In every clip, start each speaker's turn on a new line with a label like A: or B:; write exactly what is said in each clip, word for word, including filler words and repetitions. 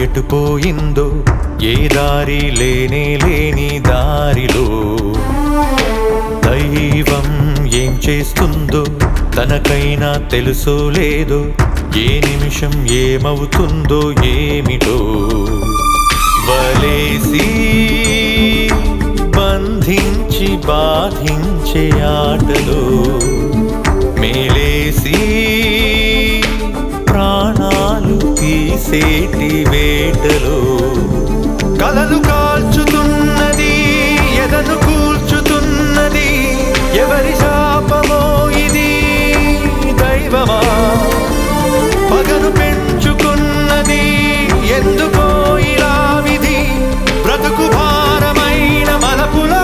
A: ఎటుపోయిందో ఏ దారి లేనే లేని దారిలో దైవం ఏం చేస్తుందో తనకైనా తెలుసో లేదో ఏ నిమిషం ఏమవుతుందో ఏమిటో వలేసి బంధించి బాధించే ఆటలో మేలేసి ప్రాణాలు తీసేటి వేటలో కలలు కాల్చుతున్నది ఎదను కూల్చుతున్నది ఎవరి శాపమో ఇది దైవమా పగను పెంచుకున్నది ఎందుకో ఇలా విధి బ్రతుకు భారమైన మలపులా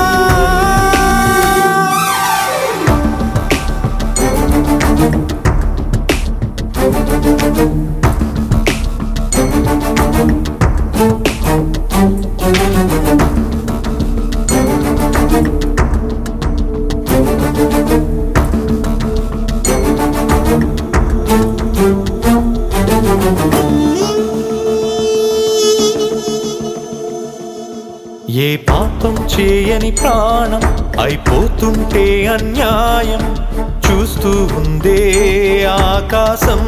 A: ఏ పాపం చేయని ప్రాణం అయిపోతుంటే అన్యాయం చూస్తూ ఉందే ఆకాశం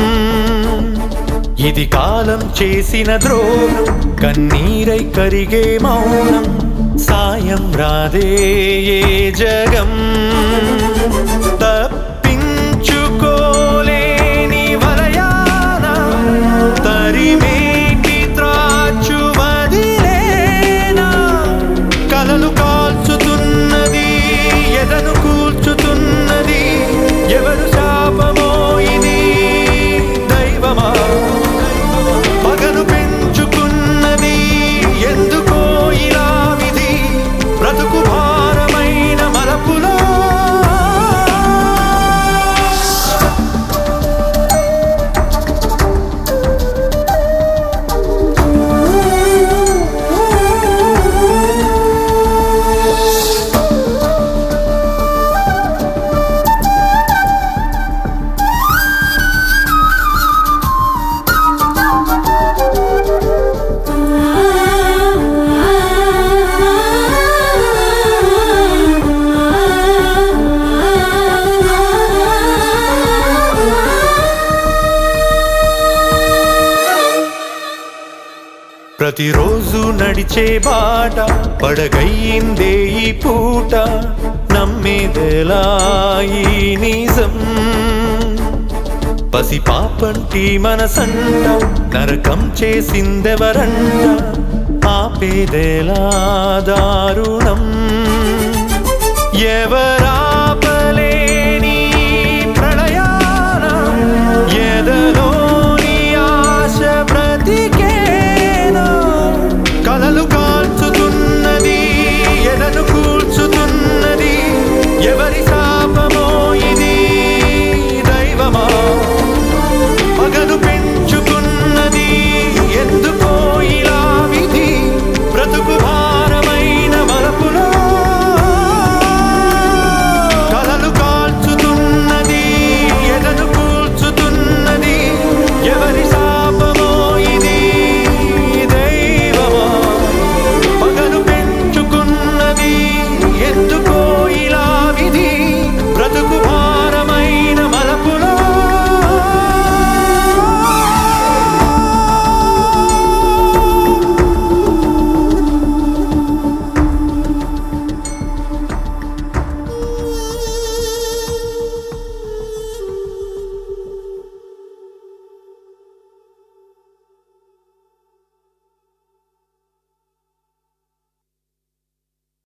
A: ఇది కాలం చేసిన ద్రోహం కన్నీరై కరిగే మౌనం సాయం రాదే ఏ జగం తప్పించుకోలేని వలయాన తరిమేటి త్రాచు వదిలేనా కలలు కాల్చుతున్నది ఎదను కూల్చుతున్నది ఎవరు శాపమో ఇది దైవమా పగను పెంచుకున్నది ఎందుకో ఇలా విధి బ్రతుకు భారమైన మలపులో ప్రతిరోజు నడిచే బాట పడగయ్యిందే ఈ పూట నమ్మేదెలా ఈ నిజం పసి పాపంటి మనసంట నరకం చేసిందెవరంట ఆపేదెలా దారు